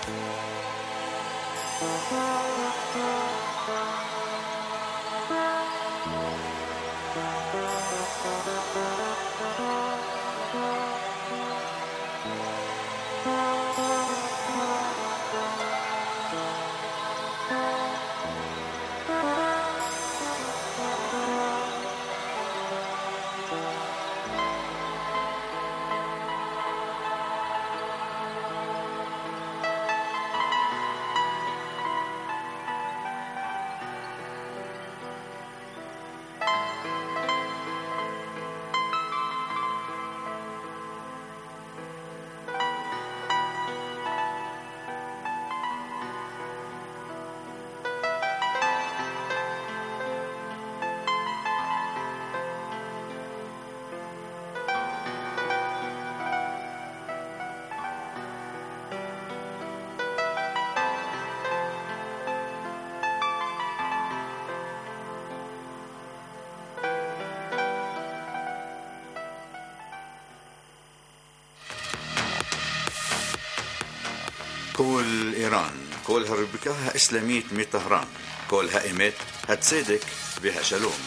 كل إيران كلها ربكاها إسلاميت مي طهران كلها إيمت هتصدق بها شلوم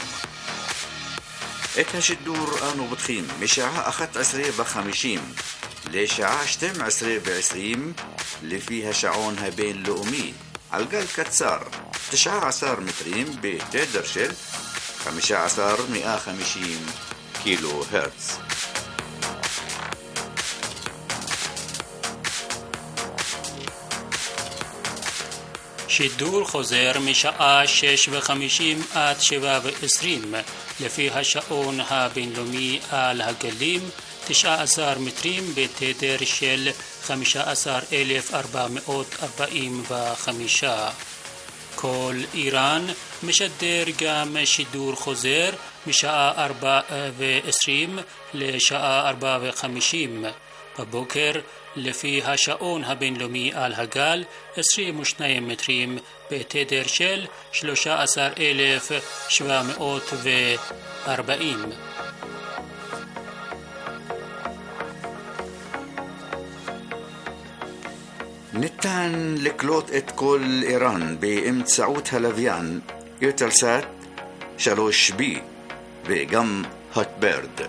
إتها شدور آنو بتخيم مشاعة أخت عسرية بخمشيم لشاعة شتم عسرية بعسريم اللي فيها شعونها بين لؤمي عالقال كتسار 19 مترين بتقدر شل 1550 كيلو هرتز שידור חוזר משעה 6:50 עד 7:20 לפי השעון הבינלאומי על הגלים 19 מטרים בתדר של 15,445. כל איראן משדר גם שידור חוזר משעה 4:20 לשעה 4:50 בבוקר לפי השעון הבינלאומי על הגל 22 מטרים בתדר של 13,740. ניתן לקלוט את כל איראן באמצעות הלוויין יוטלסאט 3B וגם הוטברד.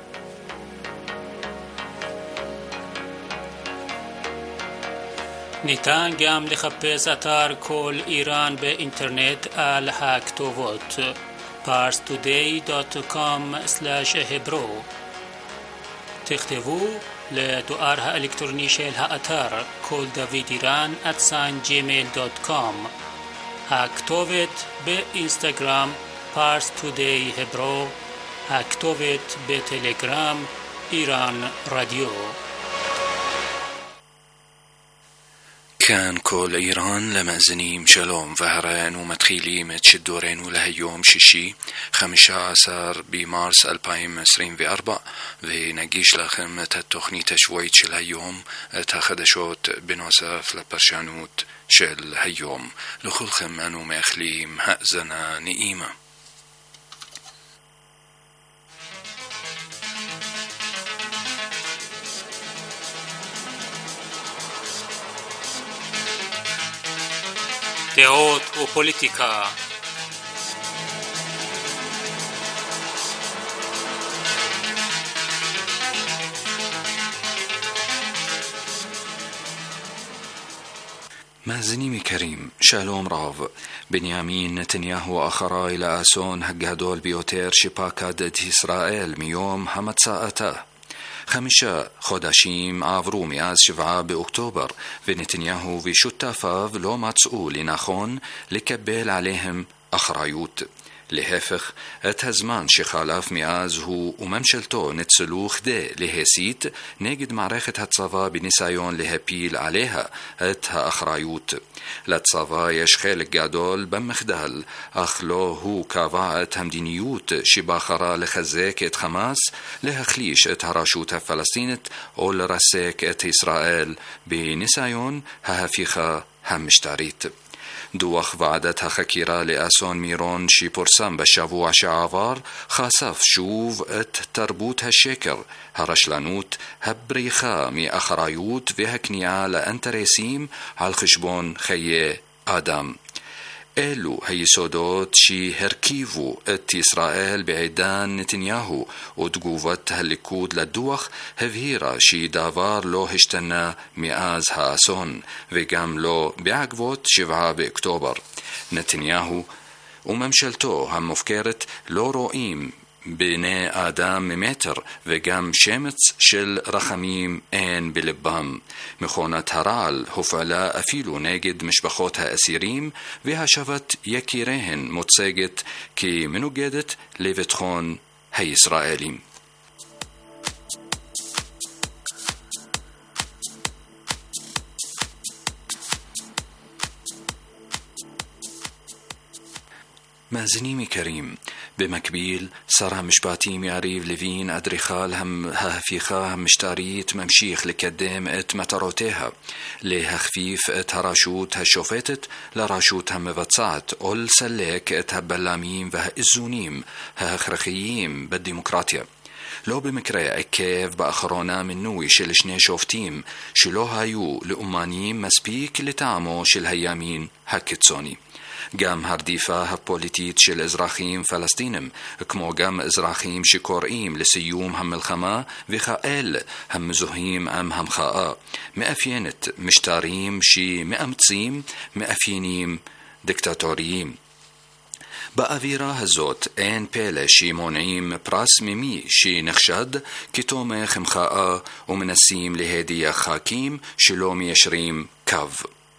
ניתן גם לחפש אתר כל איראן באינטרנט על הכתובות parstoday.com/hebro. תכתבו לדואר האלקטרוני של האתר koldavidiran@gmail.com. הכתובת באינסטגרם parstoday.hebro. הכתובת בטלגרם איראן רדיו. كان كل إيران لمأزنيم شلوم فهران ومتخيليم تشدورين وله يوم شيشي 15 بمارس 2024 ونجيش لخم تتخني تشويت شل هيوم تخدشوت بنوسف لبرشانوت شل هيوم لخلخم أنو مخليم هأزنا نئيمة. דעות ופוליטיקה. مازنيمي كريم شالوم راف بنيامين نتنياهو أخرى إلى آسون هجهدول بيوتير شباكات إسرائيل ميوم حمد ساعته 5 חודשים עברו מאז 7 באוקטובר ונתניהו ושותפיו לא מצאו לנכון לקבל עליהם אחריות. להפך, את הזמן שחלף מאז הוא וממשלתו ניצלו כדי להסית נגד מערכת הצבא בניסיון להפיל עליה את האחריות. לצבא יש חלק גדול במחדל, אך לא הוא קבע את המדיניות שבחרה לחזק את חמאס, להחליש את הרשות הפלסטינית או לרסק את ישראל בניסיון ההפיכה המשטרית. דוח ועדת החקירה לאסון מירון שפורסם בשבוע שעבר חשף שוב את תרבות השקר, הרשלנות, הבריחה מאחריות והכניעה לאינטרסים על חשבון חיי אדם. אלו היסודות שהרכיבו את ישראל בעידן נתניהו, ותגובת הליכוד לדוח הבהירה שדבר לא השתנה מאז האסון, וגם לא בעקבות 7 באוקטובר. נתניהו וממשלתו המופקרת לא רואים בני אדם ממטר, וגם שמץ של רחמים אין בלבם. מכונת הרעל הופעלה אפילו נגד משפחות האסירים, והשבת יקיריהן מוצגת כמנוגדת לביטחון הישראלים. מאזינים יקרים, במקביל שר המשפטים יריב לוין, אדריכל ההפיכה המשטרית, ממשיך לקדם את מטרותיה להכפיף את הרשות השופטת לרשות המבצעת ולסלק את הבלמים והאיזונים ההכרחיים בדמוקרטיה. לא במקרה עקב באחרונה מינוי של 2 שופטים שלא היו לאומניים מספיק לטעמו של הימין הקיצוני. גם הרדיפה הפוליטית של אזרחים פלסטינים, כמו גם אזרחים שקוראים לסיום המלחמה וכאלה המזוהים עם המחאה, מאפיינת משטרים שמאמצים מאפיינים דיקטטוריים. באווירה הזאת אין פלא שמונעים פרס ממי שנחשד כתומך מחאה ומנסים להדיח ח"כים שלא מיישרים קו.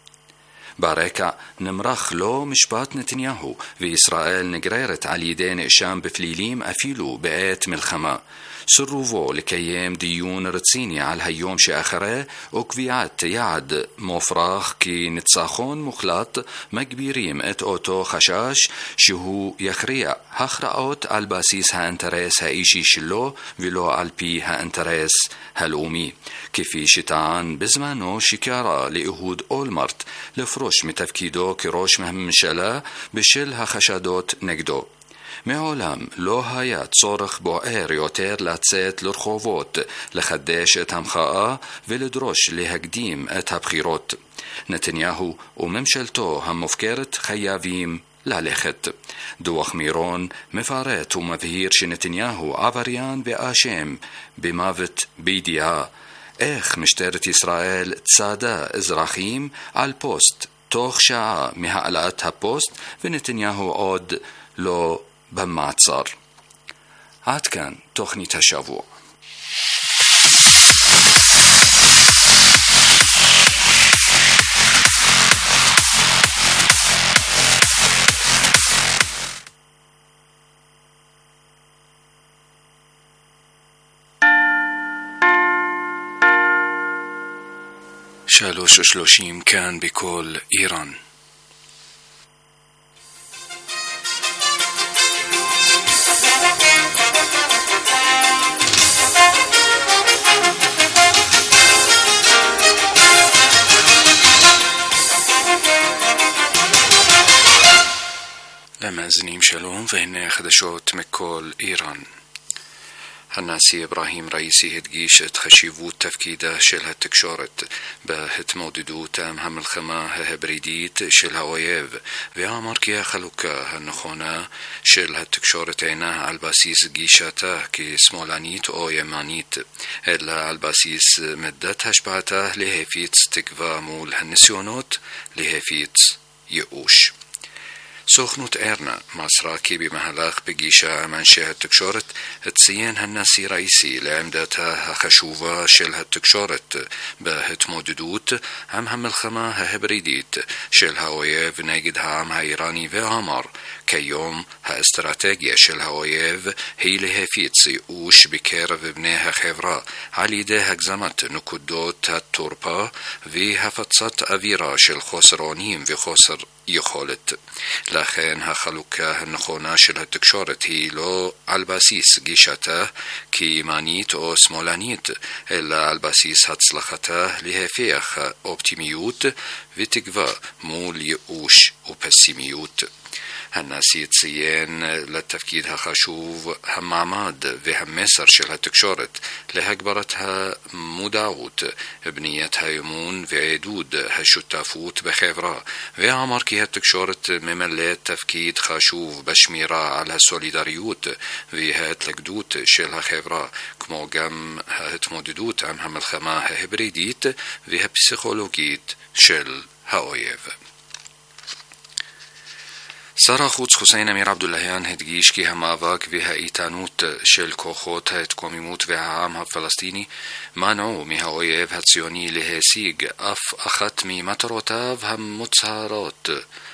ברקע נמרח לו משפט נתניהו, וישראל נגררת על ידי נאשם בפלילים אפילו בעת מלחמה. סרובו לקיים דיון רציני על היום שאחרי וקביעת יעד מופרך כניצחון מוחלט מגבירים את אותו חשש שהוא יכריע הכרעות על בסיס האינטרס האישי שלו ולא על פי האינטרס הלאומי, כפי שטען בזמנו שקרא לאהוד אולמרט לפרוש מתפקידו כראש הממשלה בשל החשדות נגדו. מעולם לא היה צורך בוער יותר לצאת לרחובות, לחדש את המחאה ולדרוש להקדים את הבחירות. נתניהו וממשלתו המופקרת חייבים ללכת. דוח מירון מפרט ומבהיר שנתניהו עבריין ואשם במוות בידיעה. איך משטרת ישראל צעדה אזרחים על פוסט תוך שעה מהעלאת הפוסט ונתניהו עוד לא במעצר. עד כאן תוכנית השבוע. שלוש 30 כאן בכל איראן. למאזינים שלום, והנה חדשות מכל איראן. הנשיא אברהים ראיסי הדגיש את חשיבות תפקידה של התקשורת בהתמודדות עם המלחמה ההיברידית של האויב, ואמר כי החלוקה הנכונה של התקשורת אינה על בסיס גישתה כשמאלנית או ימנית, אלא על בסיס מידת השפעתה להפיץ תקווה מול הניסיונות להפיץ ייאוש. סוכנות ארנה מסרה כי במהלך פגישה עם אנשי התקשורת ציין הנשיא ראיסי לעמדתה החשובה של התקשורת בהתמודדות עם המלחמה ההיברידית של האויב נגד העם האיראני, ואמר כיום האסטרטגיה של האויב היא להפיץ ייאוש בקרב בני החברה על ידי הגזמת נקודות התורפה והפצת אווירה של חוסר אונים וחוסר יכולת. לכן החלוקה הנכונה של התקשורת היא לא על בסיס גישתה כימנית או שמאלנית, אלא על בסיס הצלחתה להפך אופטימיות ותקווה מול ייאוש ופסימיות. הנשיא ציין לתפקיד החשוב המעמד והמסר של התקשורת להגברת המודעות, בניית האמון ועידוד השותפות בחברה, ואמר כי התקשורת ממלאת תפקיד חשוב בשמירה על הסולידריות וההתלכדות של החברה, כמו גם ההתמודדות עם המלחמה ההיברידית והפסיכולוגית של האויב. שר החוץ חוסיין אמיר עבדולהיאן הדגיש כי המאבק והאיתנות של כוחות ההתקוממות והעם הפלסטיני מנעו מהאויב הציוני להשיג אף אחת ממטרותיו המוצהרות,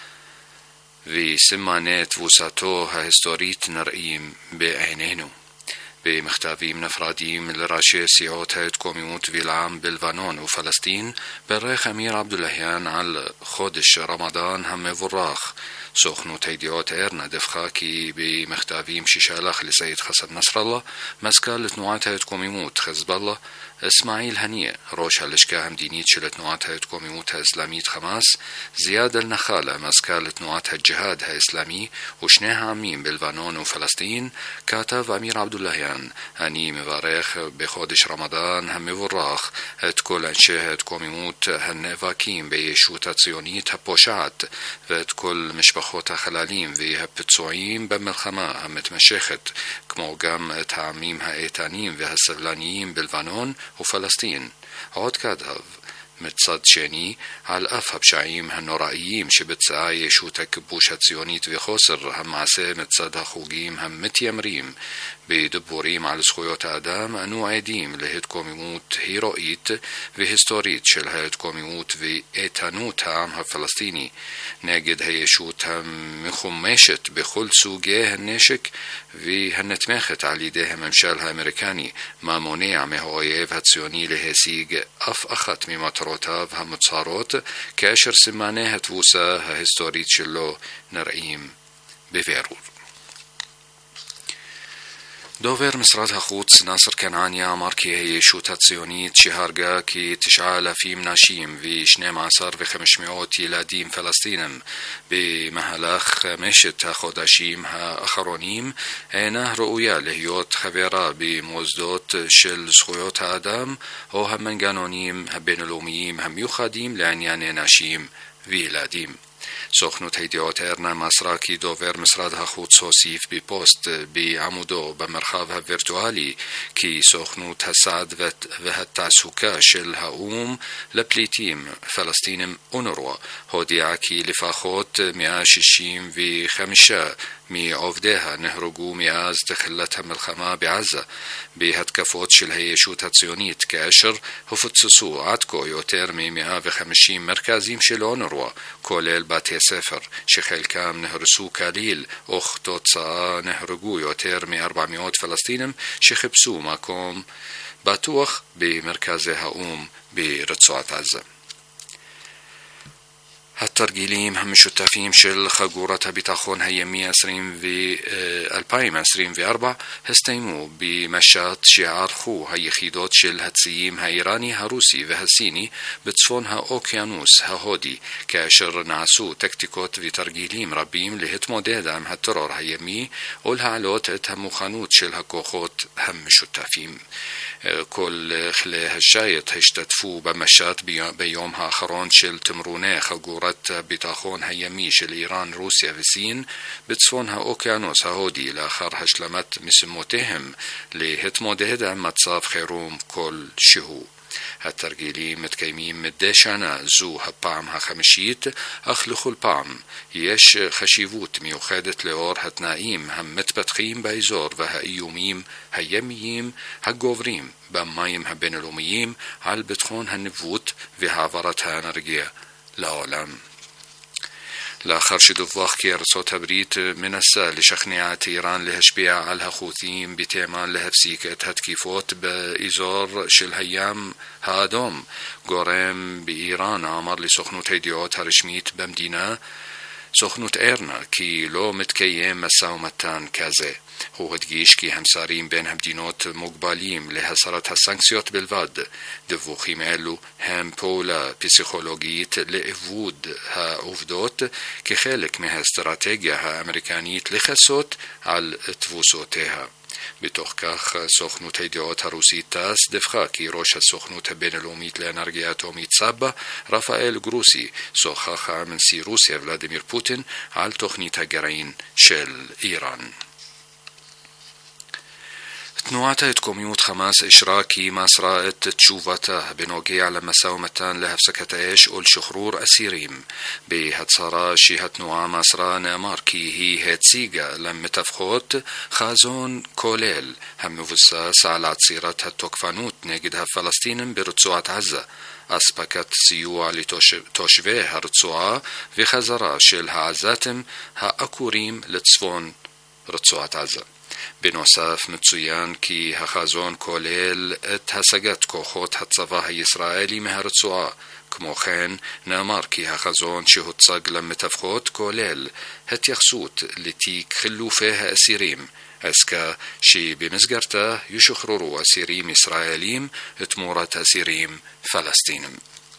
וסימני תבוסתו ההיסטורית נראים בעינינו. במכתבים נפרדים לראשי סיעות ההתקוממות ולעם בלבנון ופלסטין ברך אמיר עבדולהיאן על חודש רמדאן המבורך. סוכנות הידיעות ערנה דיווחה כי במכתבים ששלח לסייד חסן נסראללה, מזכ"ל תנועת ההתקוממות חזבאללה, אסמאעיל הנייה, ראש הלשכה המדינית של תנועת ההתקוממות האסלאמית חמאס, זיאד אל-נחאלה, מזכ"ל תנועת הג'יהאד האסלאמי, ושני העמים בלבנון ופלסטין, כתב אמיר עבדולהיאן: אני מברך בחודש רמדאן המבורך את כל אנשי ההתקוממות הנאבקים בישות הציונית הפושעת, ואת כל משפחות החללים והפצועים במלחמה המתמשכת, כמו גם את העמים האיתנים והסבלניים בלבנון ופלסטין. עוד כתב: מצד שני, על אף הפשעים הנוראיים שביצעה ישות הכיבוש הציונית וחוסר המעשה מצד החוגים המתיימרים בדיבורים על זכויות האדם, אנו עדים להתקוממות הירואית והיסטורית של ההתקוממות ואיתנות העם הפלסטיני נגד הישות המחומשת בכל סוגי הנשק והנתמכת על ידי הממשל האמריקני, מה מונע מהאויב הציוני להשיג אף אחת ממטרותיו המוצהרות, כאשר סימני התבוסה ההיסטורית שלו נראים בבירור. דובר משרד החוץ נאסר כנעניה אמר כי הישות הציונית שהרגה כ9,000 נשים ו12,500 ילדים פלסטינים במהלך 5 החודשים האחרונים אינה ראויה להיות חברה במוסדות של זכויות האדם או המנגנונים הבינלאומיים המיוחדים לענייני נשים וילדים. סוכנות הידיעות ערנה מסרה כי דובר משרד החוץ הוסיף בפוסט בעמודו במרחב הווירטואלי כי סוכנות הסעד והתעסוקה של האו"ם לפליטים פלסטינים אונר"א הודיעה כי לפחות 165 מעובדיה נהרגו מאז תחילת המלחמה בעזה בהתקפות של הישות הציונית, כאשר הופצצו עד כה יותר מ-150 מרכזים של אונר"א, כולל בתי ספר שחלקם נהרסו כליל, וכתוצאה נהרגו יותר מ-400 פלסטינים שחיפשו מקום בטוח במרכזי האו"ם ברצועת עזה. התרגילים המשותפים של חגורת הביטחון הימי 2024 הסתיימו במשט שערכו היחידות של הציים האיראני, הרוסי והסיני בצפון האוקיינוס ההודי, כאשר נעשו טקטיקות ותרגילים רבים להתמודד עם הטרור הימי ולהעלות את המוכנות של הכוחות המשותפים. כל כלי השיט השתתפו במשט ביום האחרון של תמרוני חגורת הביטחון הימי של איראן, רוסיה וסין בצפון האוקיינוס ההודי, לאחר השלמת משימותיהם להתמודד עם מצב חירום כלשהו. התרגילים מתקיימים מדי שנה, זו הפעם החמישית, אך לכל פעם יש חשיבות מיוחדת לאור התנאים המתפתחים באזור והאיומים הימיים הגוברים במים הבינלאומיים על ביטחון הניווט והעברת האנרגיה לעולם. לאחר שדווח כי ארצות הברית מנסה לשכנע את איראן להשפיע על החות'ים בתימן להפסיק את התקיפות באזור של הים האדום, גורם באיראן אמר לסוכנות הידיעות הרשמית במדינה סוכנות ערנה כי לא מתקיים משא ומתן כזה. הוא הדגיש כי המסרים בין המדינות מוגבלים להסרת הסנקציות בלבד. דיווחים אלו הם פעולה פסיכולוגית לעיבוד העובדות כחלק מהאסטרטגיה האמריקנית לכסות על תבוסותיה. בתוך כך, סוכנות הידיעות הרוסית טאס דיווחה כי ראש הסוכנות הבינלאומית לאנרגיה אטומית סבא, רפאל גרוסי, שוחח עם נשיא רוסיה ולדימיר פוטין על תוכנית הגרעין של איראן. תנועת ההתקוממות חמאס אישרה כי מסרה את תשובתה בנוגע למשא ומתן להפסקת האש ולשחרור אסירים. בהצהרה שהתנועה מסרה נאמר כי היא הציגה למתווכות חזון כולל המבוסס על עצירת התוקפנות נגד הפלסטינים ברצועת עזה, אספקת סיוע לתושבי הרצועה וחזרה של העזתים העקורים לצפון רצועת עזה. בנוסף מצוין כי החזון כולל את השגת כוחות הצבא הישראלי מהרצועה. כמו כן נאמר כי החזון שהוצג למתווכות כולל התייחסות לתיק חילופי האסירים, עסקה שבמסגרתה ישוחררו אסירים ישראלים תמורת אסירים פלסטינים.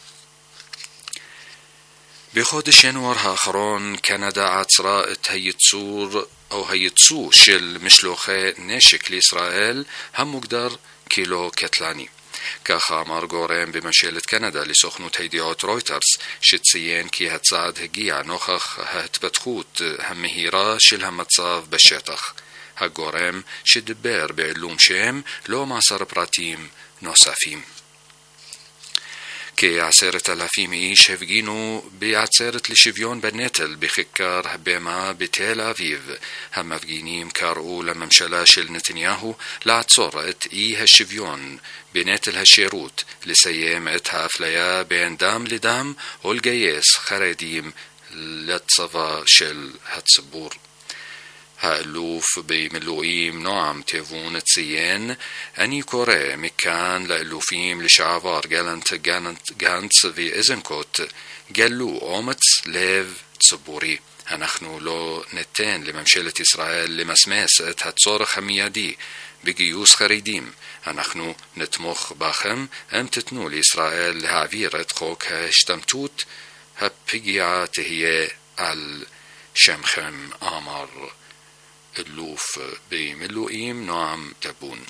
בחודש ינואר האחרון קנדה עצרה את הייצוא של משלוחי נשק לישראל המוגדר כלא קטלני. ככה אמר גורם בממשלת קנדה לסוכנות הידיעות רויטרס, שציין כי הצעד הגיע נוכח ההתפתחות המהירה של המצב בשטח. הגורם שדיבר בעילום שם לא מסר פרטים נוספים. כ10,000 איש הפגינו בעצרת לשוויון בנטל בכיכר הבמה בתל אביב. המפגינים קראו לממשלה של נתניהו לעצור את אי השוויון בנטל השירות, לסיים את האפליה בין דם לדם ולגייס חרדים לצבא של הציבור. האלוף במילואים נועם תבון ציין, אני קורא מכאן לאלופים לשעבר גנץ ואיזנקוט, גלו אומץ לב ציבורי. אנחנו לא ניתן לממשלת ישראל למסמס את הצורך המיידי בגיוס חרדים. אנחנו נתמוך בכם אם תתנו לישראל להעביר את חוק ההשתמטות. הפגיעה תהיה על שמכם, אמר אלוף במילואים נועם תבון.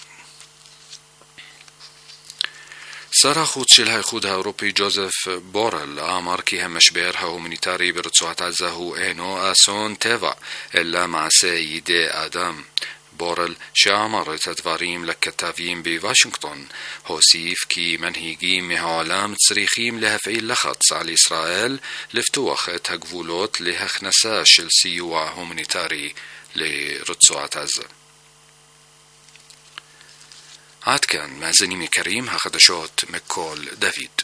שר החוץ של האיחוד האירופי ג'וזף בורל אמר כי המשבר ההומניטרי ברצועת עזה הוא אינו אסון טבע אלא מעשה ידי אדם. בורל שאמר את הדברים לכתבים בוושינגטון הוסיף כי מנהיגים מהעולם צריכים להפעיל לחץ על ישראל לפתוח את הגבולות להכנסה של סיוע הומניטרי לרצועת עזה. עד כאן מאזינים יקרים, החדשות מכל דוד.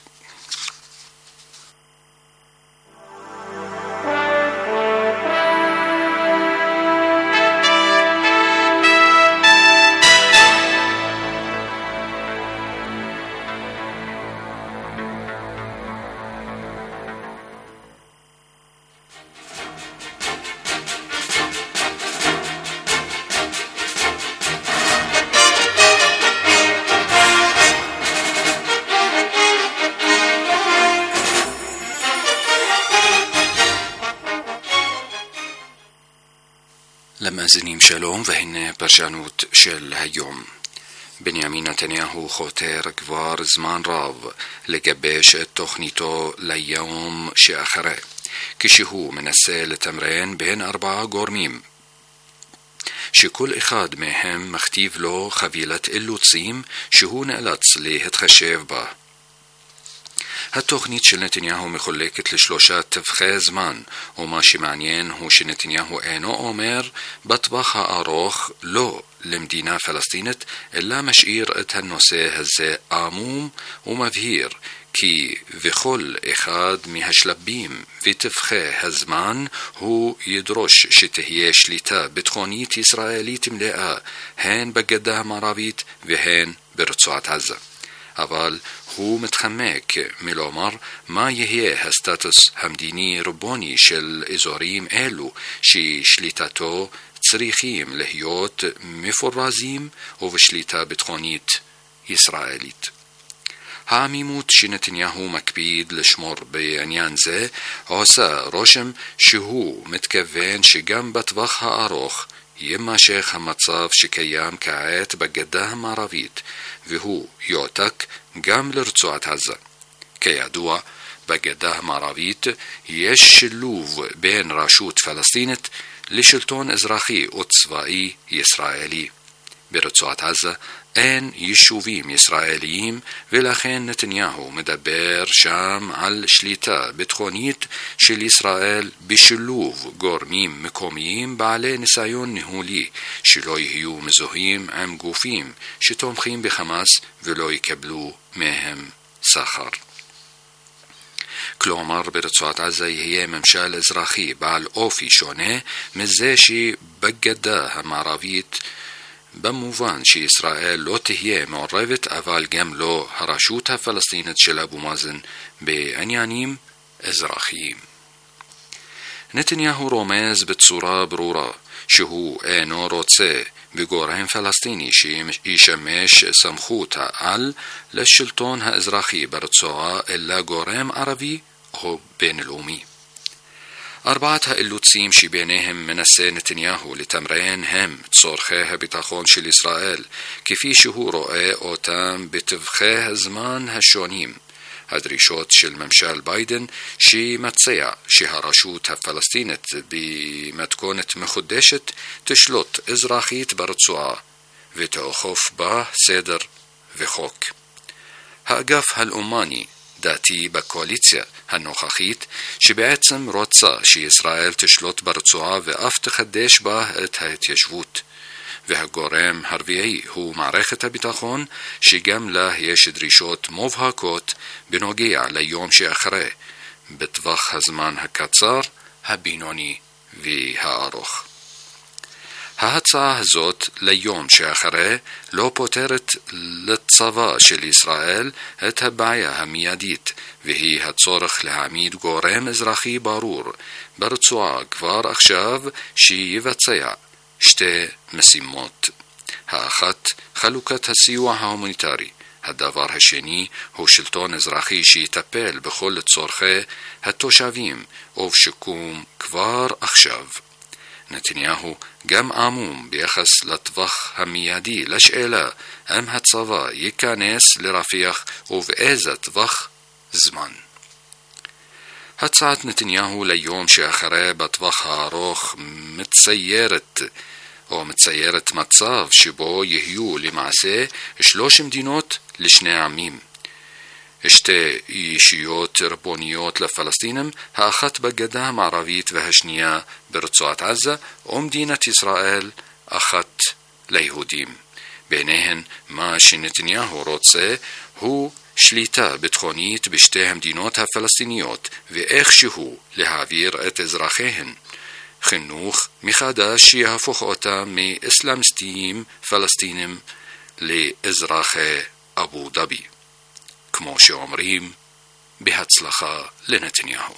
למאזינים שלום, והנה פרשנות של היום. בנימין נתניהו חותר כבר זמן רב לגבש את תוכניתו ליום שאחרי, כשהוא מנסה לתמרן בין 4 גורמים, שכל אחד מהם מכתיב לו חבילת אילוצים שהוא נאלץ להתחשב בה. התוכנית של נתניהו מחולקת ל3 טווחי זמן, ומה שמעניין הוא שנתניהו אינו אומר בטווח הארוך לא למדינה פלסטינית, אלא משאיר את הנושא הזה עמום ומבהיר כי בכל אחד מהשלבים וטווחי הזמן הוא ידרוש שתהיה שליטה ביטחונית ישראלית מלאה, הן בגדה המערבית והן ברצועת עזה. אבל הוא מתחמק מלומר מה יהיה הסטטוס המדיני ריבוני של אזורים אלו ששליטתו צריכים להיות מפורזים ובשליטה ביטחונית ישראלית. העמימות שנתניהו מקפיד לשמור בעניין זה עושה רושם שהוא מתכוון שגם בטווח הארוך יימשך המצב שקיים כעת בגדה המערבית, והוא יועתק גם לרצועת עזה. כידוע, בגדה המערבית יש שילוב בין רשות פלסטינית לשלטון אזרחי וצבאי ישראלי. ברצועת עזה אין יישובים ישראליים, ולכן נתניהו מדבר שם על שליטה ביטחונית של ישראל בשילוב גורמים מקומיים בעלי ניסיון ניהולי שלא יהיו מזוהים עם גופים שתומכים בחמאס ולא יקבלו מהם שכר. כלומר, ברצועת עזה יהיה ממשל אזרחי בעל אופי שונה מזה שבגדה המערבית, במובן שישראל לא תהיה מעורבת, אבל גם לא הרשות הפלסטינית של אבו מאזן בעניינים אזרחיים. נתניהו רומז בצורה ברורה שהוא אינו רוצה בגורם פלסטיני שישמש סמכות העל לשלטון האזרחי ברצועה, אלא גורם ערבי או בינלאומי. ארבעת האילוצים שביניהם מנסה נתניהו לתמרן הם צורכי הביטחון של ישראל, כפי שהוא רואה אותם בטווחי הזמן השונים, הדרישות של ממשל ביידן שמציע שהרשות הפלסטינית במתכונת מחודשת תשלוט אזרחית ברצועה ותאכוף בה סדר וחוק. האגף הלאומני דעתי בקואליציה הנוכחית שבעצם רוצה שישראל תשלוט ברצועה ואף תחדש בה את ההתיישבות. והגורם הרביעי הוא מערכת הביטחון, שגם לה יש דרישות מובהקות בנוגע ליום שאחרי, בטווח הזמן הקצר, הבינוני והארוך. ההצעה הזאת ליום שאחרי לא פותרת לצבא של ישראל את הבעיה המיידית, והיא הצורך להעמיד גורם אזרחי ברור ברצועה כבר עכשיו שיבצע שתי משימות. האחת, חלוקת הסיוע ההומניטרי. הדבר השני הוא שלטון אזרחי שיטפל בכל צורכי התושבים ובשיקום כבר עכשיו. נתניהו גם עמום ביחס לטווח המיידי לשאלה אם הצבא ייכנס לרפיח ובאיזה טווח זמן. הצעת נתניהו ליום שאחרי בטווח הארוך מציירת מצב שבו יהיו למעשה 3 מדינות לשני עמים. שתי ישויות ריבוניות לפלסטינים, האחת בגדה המערבית והשנייה ברצועת עזה, ומדינת ישראל אחת ליהודים. ביניהן מה שנתניהו רוצה הוא שליטה ביטחונית בשתי המדינות הפלסטיניות, ואיכשהו להעביר את אזרחיהן חינוך מחדש שיהפוך אותם מאסלאמיסטים פלסטינים לאזרחי אבו דאבי. כמו שאומרים, בהצלחה לנתניהו.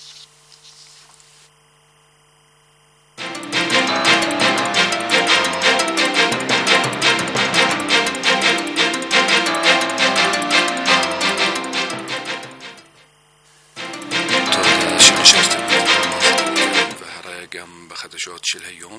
תודה שנשארתם והרי גם בחדשות של היום.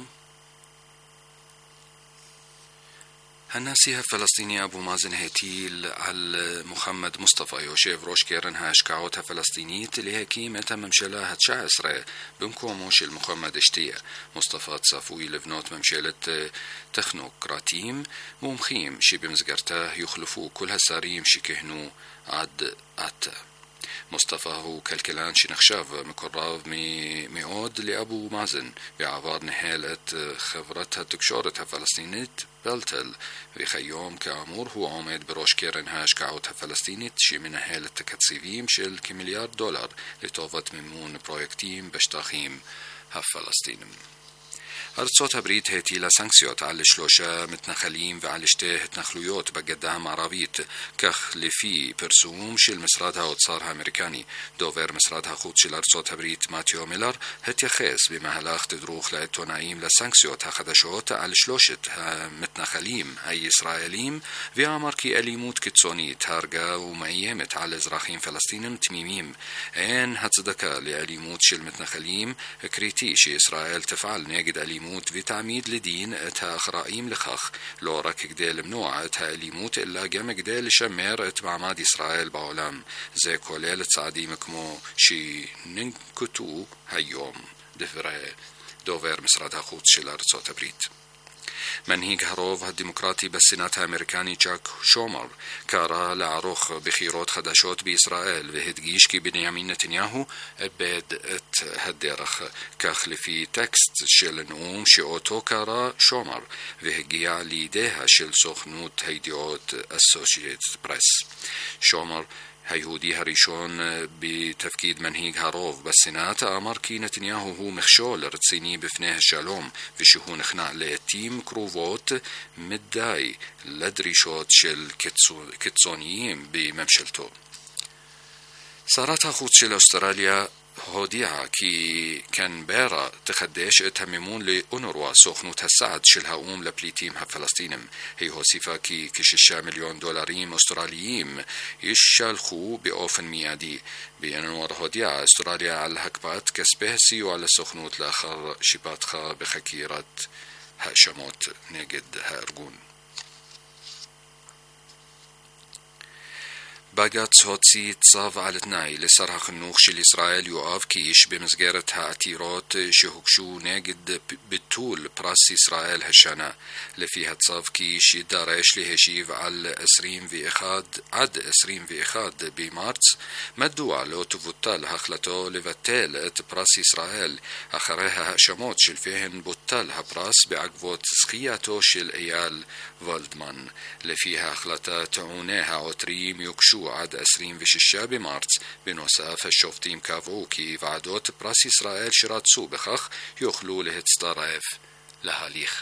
הנשיא הפלסטיני אבו מאזן הטיל על מוחמד מוסטפא, יושב ראש קרן ההשקעות הפלסטינית, להקים את הממשלה ה-19 במקומו של מוחמד אשתיה. מוסטפא צפוי לבנות ממשלת טכנוקרטים מומחים שבמסגרתה יוחלפו כל השרים שכהנו עד עתה. מוסטפא הוא כלכלן שנחשב מקורב מאוד לאבו מאזן, בעבר ניהל את חברת התקשורת הפלסטינית בלטל, וכיום כאמור הוא עומד בראש קרן ההשקעות הפלסטינית שמנהלת תקציבים של $1 מיליארד לטובת מימון פרויקטים בשטחים הפלסטיניים. ארצות הברית הטילה סנקציות על 3 מתנחלים ועל 2 התנחלויות בגדה המערבית, כך לפי פרסום של משרד האוצר האמריקני. דובר משרד החוץ של ארצות הברית מתיו מילר התייחס במהלך תדרוך לעיתונאים לסנקציות החדשות על 3 המתנחלים הישראלים, ואמר כי אלימות קיצונית הרגה ומאיימת על אזרחים פלסטינים תמימים. אין הצדקה לאלימות של מתנחלים, קריטי שישראל תפעל נגד אלימות ותעמיד לדין את האחראים לכך, לא רק כדי למנוע את האלימות אלא גם כדי לשמר את מעמד ישראל בעולם. זה כולל צעדים כמו שננקטו היום, דברי דובר משרד החוץ של ארצות הברית. מנהיג הרוב הדמוקרטי בסנאט האמריקני צ'אק שומר קרא לערוך בחירות חדשות בישראל והדגיש כי בנימין נתניהו איבד את הדרך, כך לפי טקסט של נאום שאותו קרא שומר והגיע לידיה של סוכנות הידיעות Associated Press. שומר, היהודי הראשון בתפקיד מנהיג הרוב בסנאט, אמר כי נתניהו הוא מכשול רציני בפני השלום ושהוא נכנע לעתים קרובות מדי לדרישות של קיצוניים בממשלתו. שרת החוץ של אוסטרליה הודיעה כי קנברה תחדש את המימון לאונרווה, סוכנות הסעד של האום לפליטים הפלסטינים. היא הוסיפה כי כ$6 מיליון אוסטרליים ישלחו באופן מיידי. בינואר הודיעה אוסטרליה על הקפאת כספי הסיוע לסוכנות לאחר שפתחה בחקירת האשמות נגד הארגון. בג"ץ הוציא צו על תנאי לשר החינוך של ישראל יואב קיש במסגרת העתירות שהוגשו נגד ביטול פרס ישראל השנה. לפי הצו קיש יידרש להשיב עד 21 במרץ מדוע לא תבוטל החלטו לבטל את פרס ישראל אחרי ההאשמות שלפיהן בוטל הפרס בעקבות זכייתו של אייל וולדמן. לפי ההחלטה טעוני העותרים יוגשו עד 26 במרץ. בנוסף, השופטים קבעו כי ועדות פרס ישראל שרצו בכך יוכלו להצטרף להליך.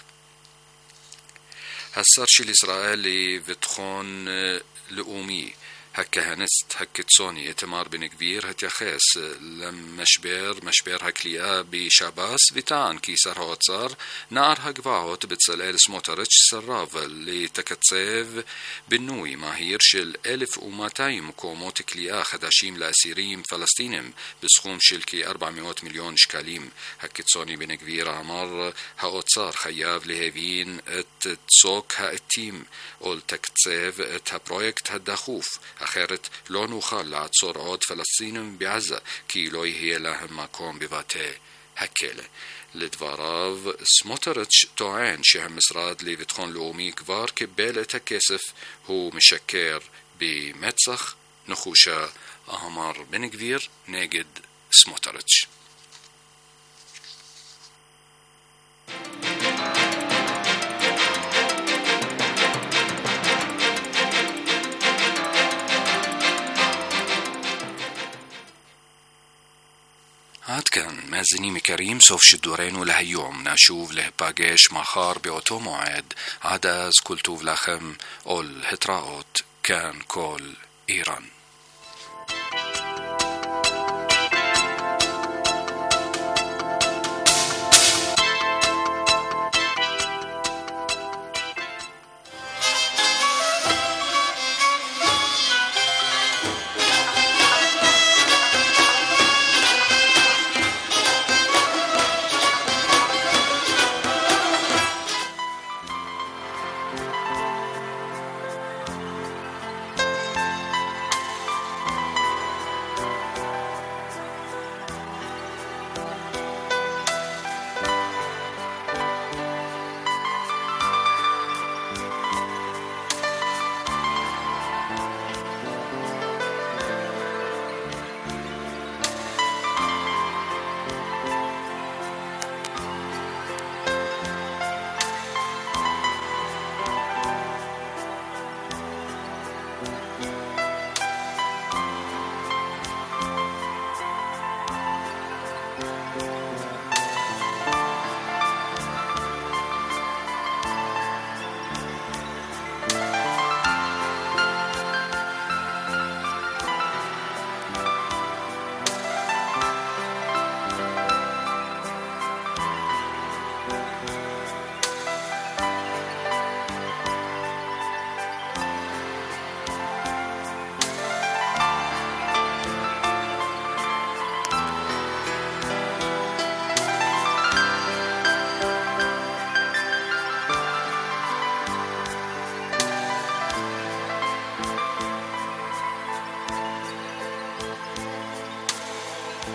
השר של ישראל לביטחון לאומי, הכהניסט הקיצוני איתמר בן גביר, התייחס למשבר הכליאה בשב"ס וטען כי שר האוצר נער הגבעות בצלאל סמוטריץ' סרב לתקצב בינוי מהיר של 1,200 מקומות כליאה חדשים לאסירים פלסטינים בסכום של כ-400 מיליון שקלים. הקיצוני בן גביר אמר האוצר חייב להבין את צוק העתים או לתקצב את הפרויקט הדחוף, אחרת לא נוכל לעצור עוד פלסטינים בעזה כי לא יהיה להם מקום בבתי הכלא. לדבריו, סמוטריץ' טוען שהמשרד לביטחון לאומי כבר קיבל את הכסף, הוא משקר במצח נחושה, אמר בן גביר נגד סמוטריץ'. עד כאן, מאזינים יקרים, סוף שידורנו להיום. נשוב להיפגש מחר באותו מועד. עד אז כל טוב לכם, ולהתראות. כאן כל איראן.